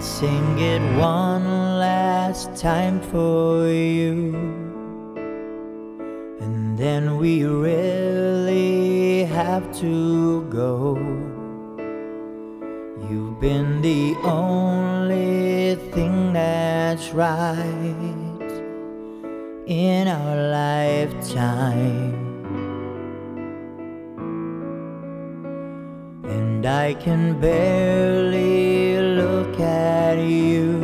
sing it one last time for you, and then we really have to go. You've been the only thing that's right in our lifetime, and I can barely look at you,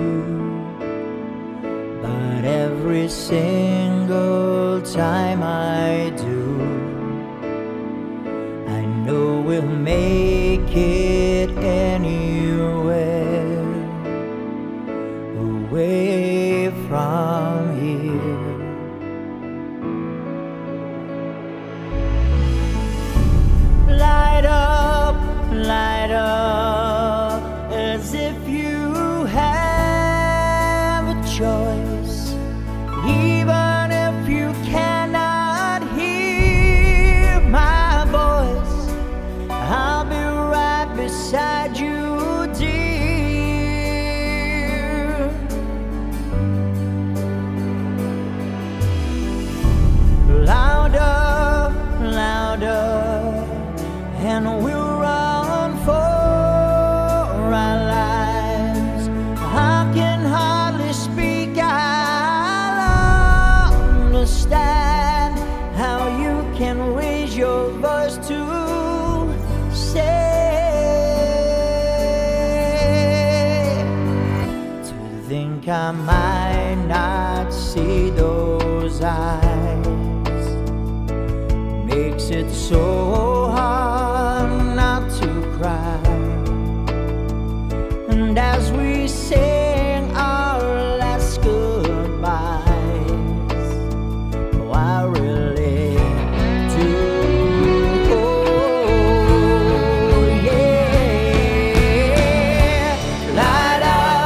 but every single time I do, I know we'll make it anywhere away from here. Light up, as if you have a choice, even if you cannot hear my voice. I'll be right beside you, dear. Louder, and we'll run for our lives. I can hardly speak, I'll understand how you can raise your voice to say. To think I might not see those eyes makes it so hard not to cry. And as we sing our last goodbyes, oh, I really do. Oh, yeah. Light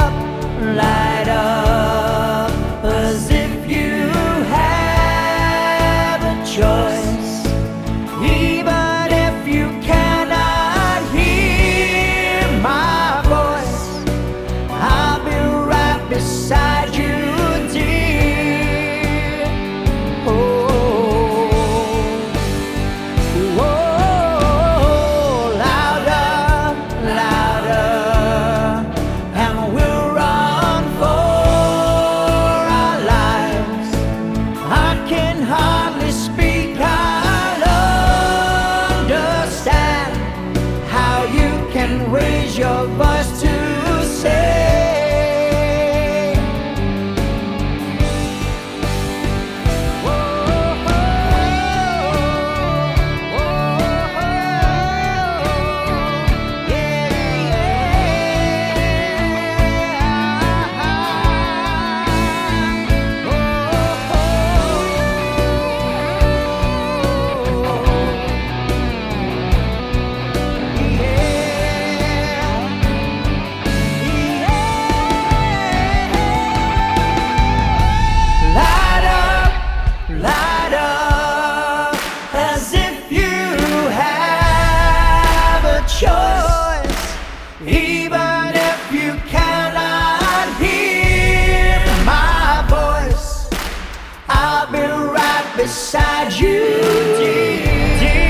up, as if you have a choice, even if you cannot hear my voice. I'll be right beside you, dear. Oh, louder, and we'll run for our lives. I can hardly speak, I'll understand how you can raise your voice to say. Light up, as if you have a choice, even if you cannot hear my voice. I'll be right beside you, dear.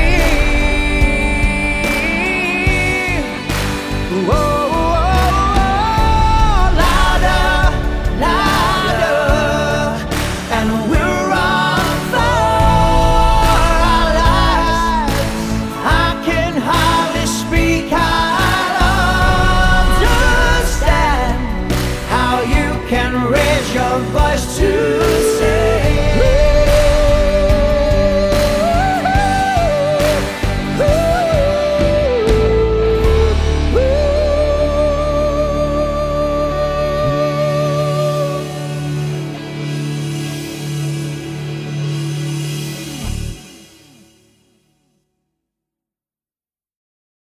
Louder, and we'll run for our lives. I can hardly speak, I'll understand how you can raise your voice to